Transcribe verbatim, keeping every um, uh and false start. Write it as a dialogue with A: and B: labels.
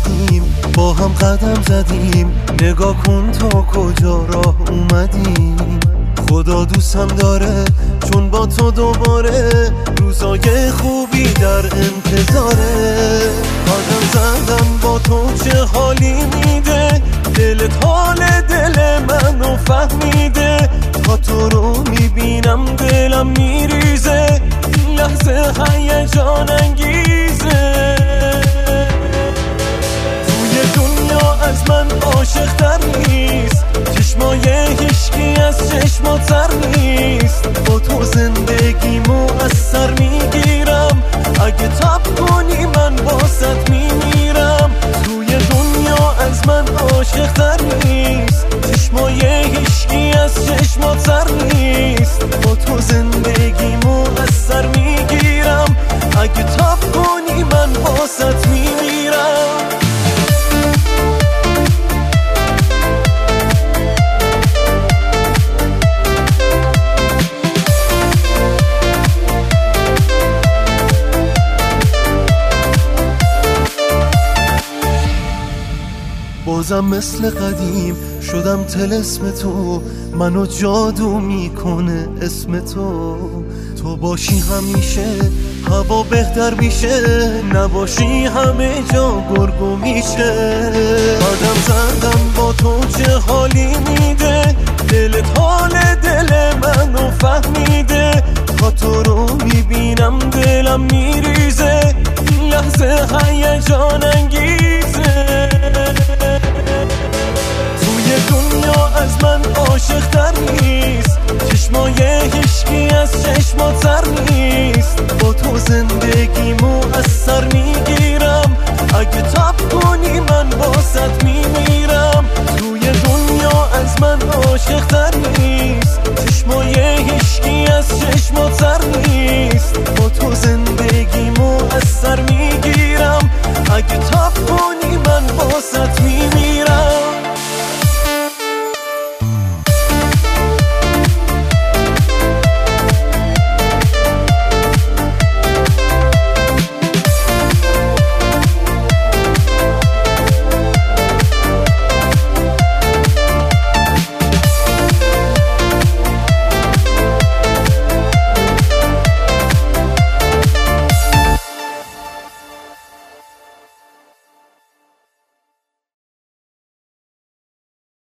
A: رفتیم با هم قدم زدیم، نگاه کن تا کجا راه اومدیم. خدا دوستم داره چون با تو دوباره روزای خوبی در انتظاره. قدم زدم با تو چه حالی میده، دلت حال دل منو فهمیده. تا تو رو میبینم دلم میریزه، این لحظه هیجان انگیزه. توی دنیا از من عاشق تر نیست، چشمای هیچکی از چشمات سر نیست. با تو زندگیمو از سر میگیرم، اگه تب کنی من باست میمیرم. توی دنیا از من عاشق تر نیست، چشمای هیچکی از چشمات سر نیست. با تو زندگیمو از سر میگیرم، اگه تب کنی من باست میمیرم. بازم مثل قدیم شدم طلسم تو، منو جادو میکنه اسم تو. تو باشی همیشه هوا بهتر میشه، نباشی همه جا گرگو میشه. قدم زدم با تو چه حالی میده، دلت حال دل منو فهمیده. تا تو رو میبینم دلم میریزه، این لحظه هیجان انگیزه. توی دنیا از من عاشق تر نیست، چشمای هیچکی از چشمات سر نیست. با تو زندگیمو از سر میگیرم، اگه تب کنی من باست میمیرم. توی دنیا از من عاشق تر نیست، چشمای